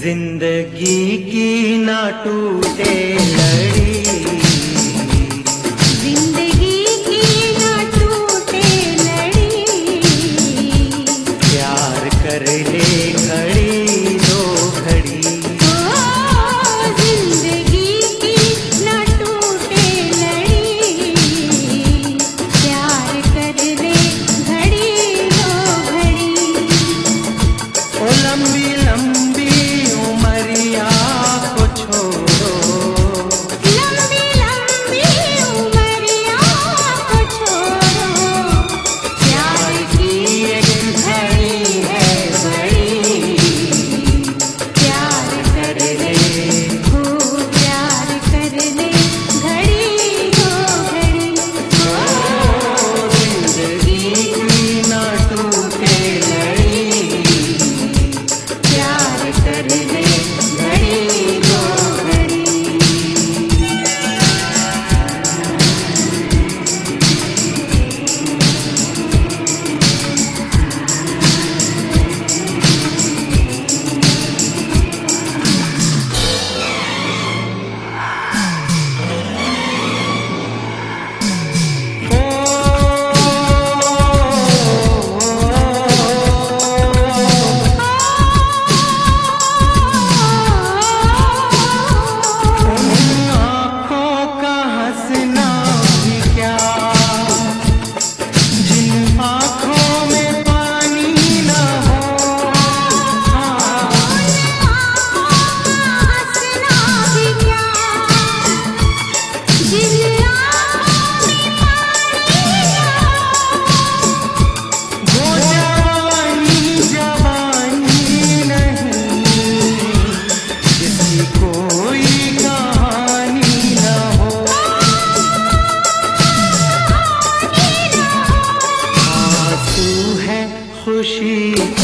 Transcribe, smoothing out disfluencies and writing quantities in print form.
जिंदगी की ना टूटे लड़ी, जिंदगी की ना टूटे लड़ी, प्यार कर ले घड़ी दो घड़ी। जिंदगी की ना टूटे लड़ी, प्यार कर ले घड़ी दो घड़ी। ओ लंबी लंबी उमरिया को छोड़ो, लंबी लंबी उमरिया को छोड़ो, प्यार की एक घड़ी है बड़ी, प्यार कर ले हो, प्यार कर ले घड़ी दो घड़ी। जिंदगी की ना टूटे लड़ी, प्यार कर ले घड़ी दो घड़ी। आँखों का हंसना भी क्या, जिन आँखों में पानी ना हो। हंसना भी क्या, जिन आँखों में पानी ना हो। वो जवानी जवानी नहीं, जिसकी कोई कहानी ना हो। आंसू है खुशी